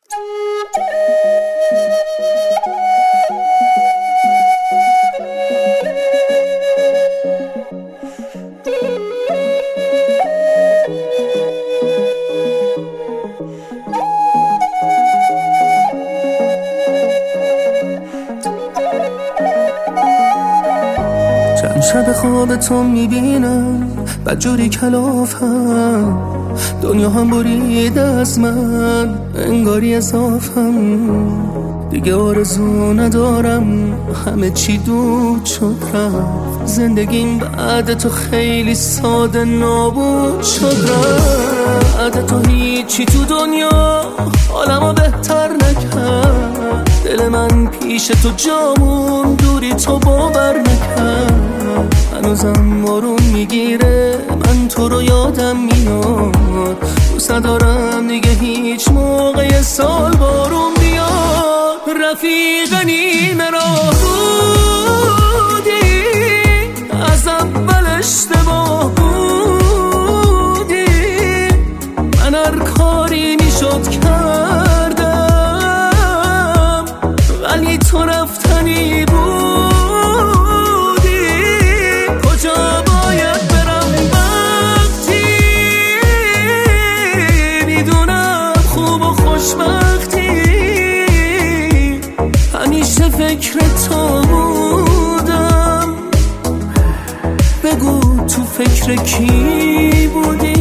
چند شب خواب تو میبینم بدجوری کلافم، دنیا هم برید از من انگاری اضافم. دیگه آرزو ندارم، همه چی دود شد رفت. زندگیم بعد تو خیلی ساده نابود شد رفت. بعد تو هیچی تو دنیا حالمو بهتر نکرد. دل من پیش تو جامون، دوری تو باور نکرد. هنوزم بارون میگیره، من تو رو یادم میاد. دوست ندارم دیگه هیچ موقع سال بارون بیاد. رفیق نیمه راه بودی، از اول اشتباه بودی. من هر کاری میشد کردم، ولی تو رفتنی بودی. کجا باید برم وقتی میدونم خوب و خوشبختی؟ همیشه فکر تو بودم، بگو تو فکر کی بودی؟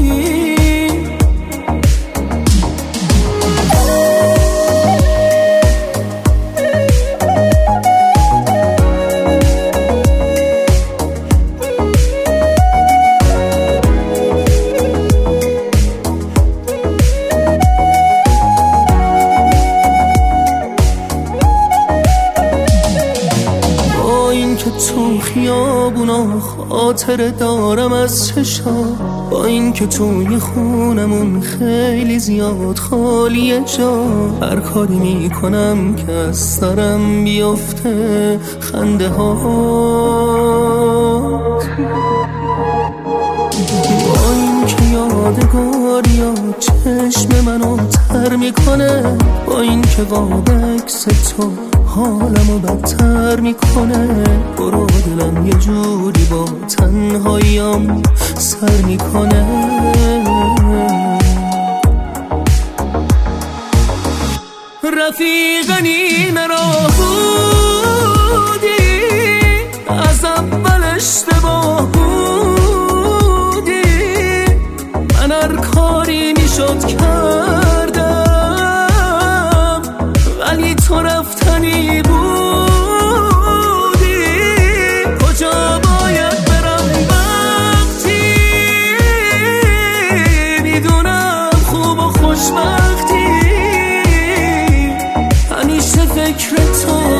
که تو خیابونا خاطره دارم از چشا، با این که توی خونمون خیلی زیاد خالیه جا. هر کاری میکنم که از سرم بیفته خنده ها، با این که یادگاریا چشم منو تر میکنه. با این که قاب عکس تو حالمو بدتر میکنه. برو دلم یه جوری با تنهاییم سر میکنه. رفیق نیمه راه بودی، از اول اشتباه بودی. من هر کاری میشد کردم، ولی تو رفتنی بودی. کجا باید برم وقتی میدونم خوب و خوشبختی؟ همیشه فکر تو